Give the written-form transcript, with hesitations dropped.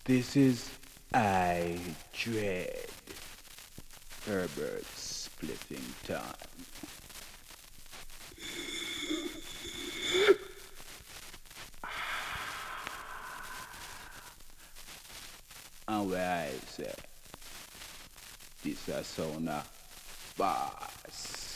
This is I Dread Herbert Spliffing Time. And where I say, this a sound of bass.